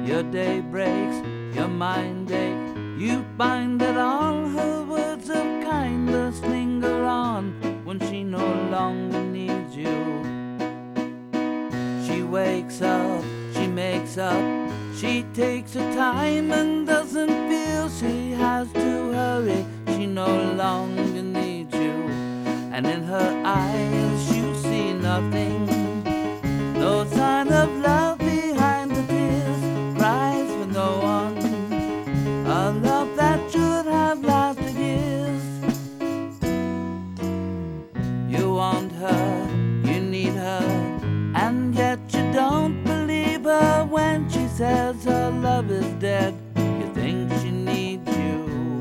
Your day breaks, your mind aches. You find that all her words of kindness linger on when she no longer needs you. She wakes up, she makes up, she takes her time and doesn't feel she has to hurry. She no longer needs you, and in her eyes you see nothing, no sign of love behind the tears, cries for no one, a love that should have lasted years. You want her, you need her, and yet you don't believe her when she says her love is dead. You think she needs you.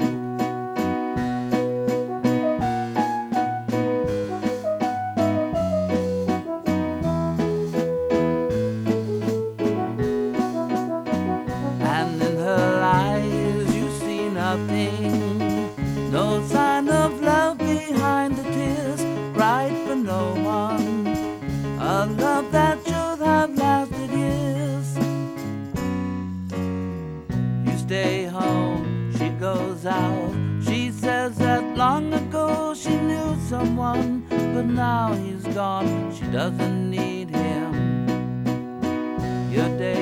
And in her eyes you see nothing, no sign of love behind the tears, cried for no one, a love that should have lasted years. You stay home, she goes out. She says that long ago she knew someone, but now he's gone, she doesn't need him. Your day